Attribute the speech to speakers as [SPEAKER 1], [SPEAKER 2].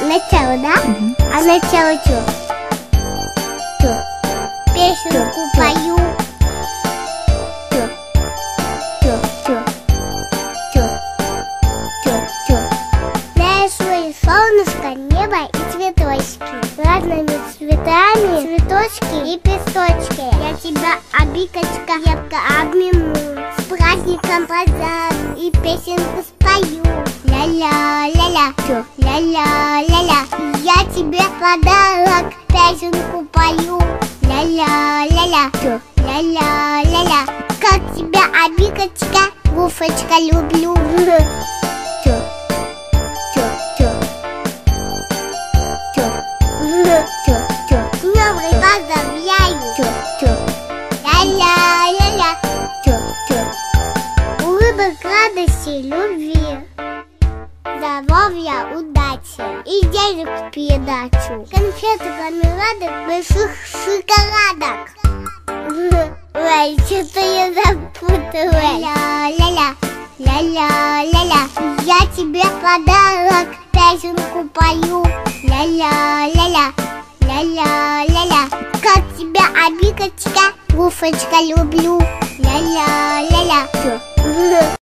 [SPEAKER 1] Начало, да? А начало что? Песенку пою. Знаешь, солнышко, небо и цветочки. Разными цветами цветочки и песочки. Я тебя, Абикочка, крепко обниму. С праздником поздравлю и песенку спою. Ля-ля-ля-ля, ля-ля-ля-ля. Я тебе подарок, песенку пою. Ля-ля-ля-ля, ля-ля-ля-ля. Как тебя, Абикочка, Вуфочка, люблю. Днём поздравляю. Ля-ля-ля-ля. Улыбок, радости, любви, здоровья, удачи и денег в передачу. Конфеты, мармеладок, больших шоколадок. Ой, что-то я запуталась. Ля-ля-ля, ля-ля-ля-ля. Я тебе подарок, песенку пою. Ля-ля-ля-ля, ля-ля-ля-ля. Как тебя, Абикочка, Вуфочка, люблю. Ля-ля-ля-ля.